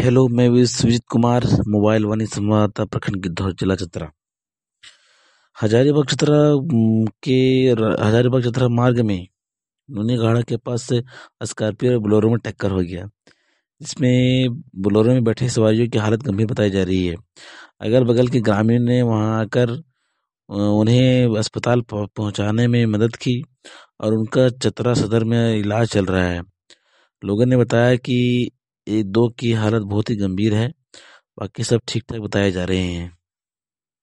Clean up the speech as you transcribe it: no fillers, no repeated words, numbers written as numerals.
Hello, मैं Vishwajeet Kumar, mobile वाणी संवाददाता, प्रखंड गिद्धौर, जिला चतरा। हजारीबाग चतरा हजारीबाग चतरा मार्ग में नूनीगाड़ा के पास से स्कॉर्पियो और बोलेरो में टक्कर हो गया, जिसमें बोलेरो में बैठे सवारियों की हालत गंभीर बताई जा रही है। अगल बगल के ग्रामीण ने वहां आकर उन्हें अस्पताल पहुंचाने में मदद की और उनका चतरा सदर में इलाज चल रहा है। लोगों ने बताया कि ये दो की हालत बहुत ही गंभीर है, बाकी सब ठीक ठाक बताए जा रहे हैं।